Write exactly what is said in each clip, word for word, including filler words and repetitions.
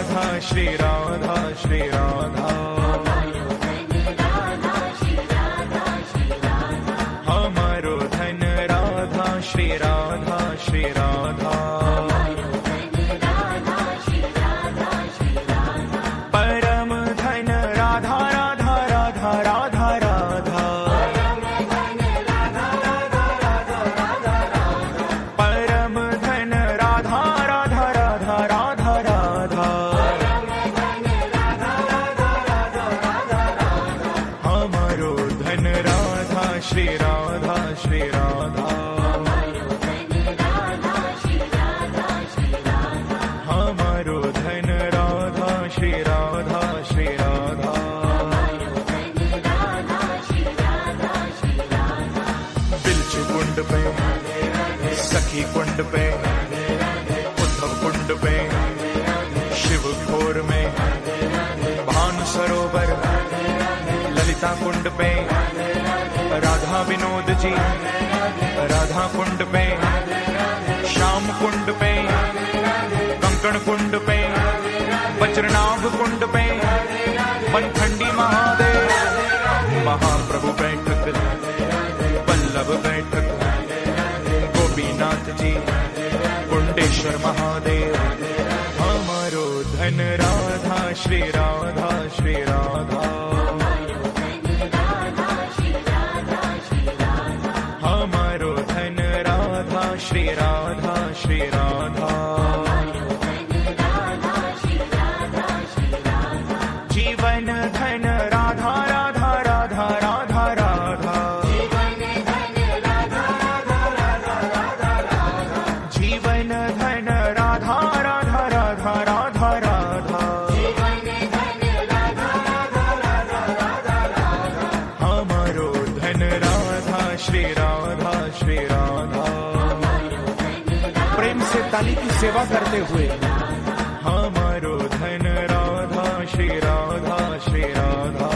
राधा श्री राधा श्री राधा हमारो धन राधा श्री राधा श्री राधा परम धन राधा राधा राधा राधा राधा परम धन राधा राधा राधा राधा राधा हमारो धन राधा श्री राधा श्री राधा हमारो धन राधा श्री राधा श्री राधा बिलच कुंड पे सखी कुंड पे उद्धव कुंड पे शिव खोर में भानु सरोवर ललिता कुंड पे राधा विनोद जी राधा कुंड पे श्याम कुंड पे कंकण कुंड पे वज्रनाभ कुंड पे मनखंडी महादेव महाप्रभु बैठक वल्लभ बैठक गोपीनाथ जी कुंडेश्वर महादेव हमारो धन राधा श्री राधा श्री राधा हमारो धन राधा श्री राधा श्री राधा जीवन धन राधा राधा राधा राधा राधा जीवन धन राधा राधा राधा राधा हमारो धन राधा श्री राधा श्री राधा प्रेम से ताली की सेवा करते हुए हमारो धन राधा श्री राधा श्री राधा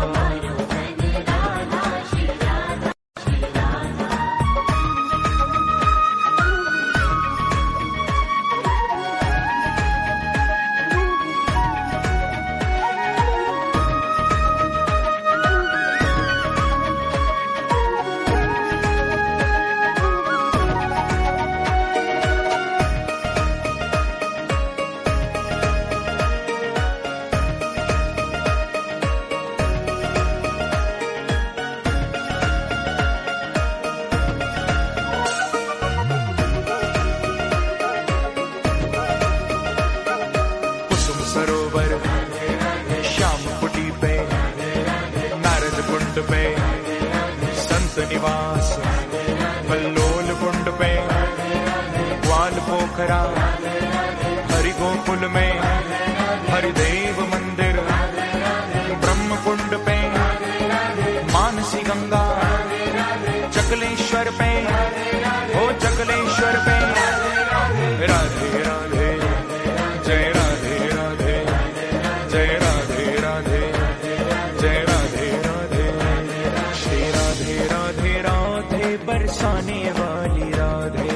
सरोवर श्याम कुटी पे नारद कुंड पे संत निवास कल्लोल कुंड पे ग्वाल पोखरा हरि गोकुल में हरिदेव मंदिर ब्रह्म कुंड पे मानसी गंगा चकलेश्वर पे हो चकलेश्वर पे राधे राधे जय राधे राधे जय राधे राधे जय राधे राधे श्री राधे राधे राधे बरसाने वाली राधे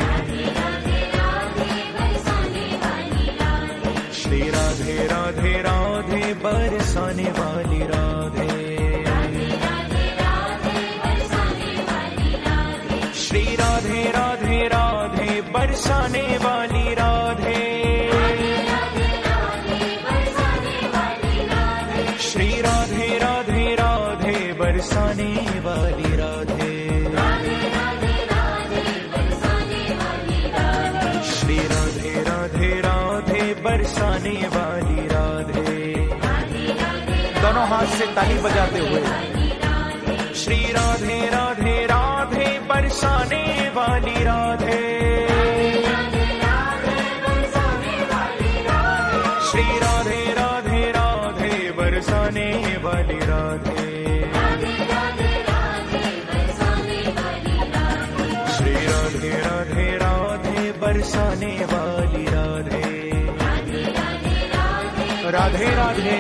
श्री राधे राधे राधे बरसाने वाली राधे श्री राधे राधे राधे बरसाने वाली राधे श्री राधे राधे राधे बरसाने वाली राधे श्री राधे राधे राधे बरसाने वाली राधे दोनों हाथ से ताली बजाते हुए श्री राधे राधे राधे बरसाने वाली राधे श्री राधे राधे राधे बरसाने वाली राधे श्री राधे राधे राधे बरसाने वाली राधे राधे राधे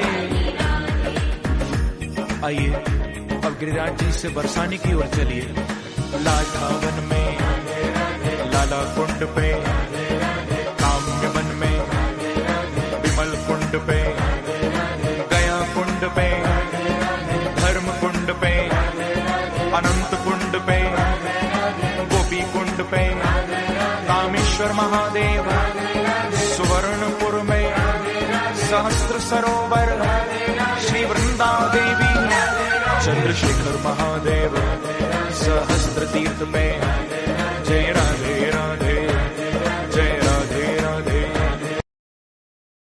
आइए अब गिरिराज जी से बरसाने की ओर चलिए। लाठावन में लाला कुंड पे काम्य वन में विमल कुंड पे, गया कुंड पे, धर्म कुंड पे, अनंत कुंड पे, गोपी कुंड पे, कामेश्वर महादेव, सुवर्णपुर में सहस्त्र सरोवर, श्री वृंदा देवी, चंद्रशेखर महादेव, सहस्त्र तीर्थ में